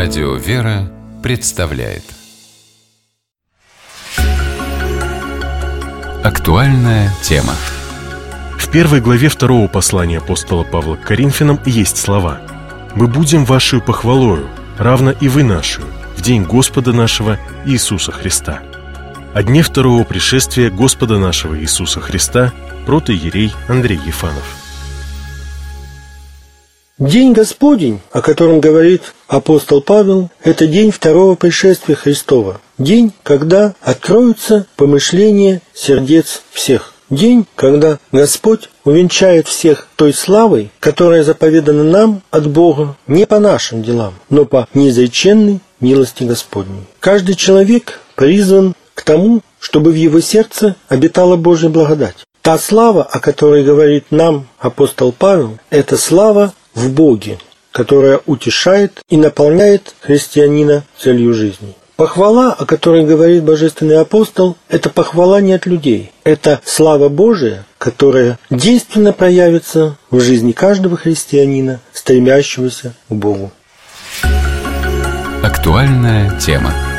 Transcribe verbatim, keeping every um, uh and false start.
Радио «Вера» представляет актуальная тема. В первой главе второго послания апостола Павла к Коринфянам есть слова: «Мы будем вашею похвалою, равно и вы нашу, в день Господа нашего Иисуса Христа». О дне второго пришествия Господа нашего Иисуса Христа протоиерей Андрей Ефанов. День Господень, о котором говорит апостол Павел, это день второго пришествия Христова. День, когда откроются помышления сердец всех. День, когда Господь увенчает всех той славой, которая заповедана нам от Бога не по нашим делам, но по неизреченной милости Господней. Каждый человек призван к тому, чтобы в его сердце обитала Божья благодать. Та слава, о которой говорит нам апостол Павел, это слава в Боге, которая утешает и наполняет христианина целью жизни. Похвала, о которой говорит божественный апостол, это похвала не от людей. Это слава Божия, которая действенно проявится в жизни каждого христианина, стремящегося к Богу. Актуальная тема.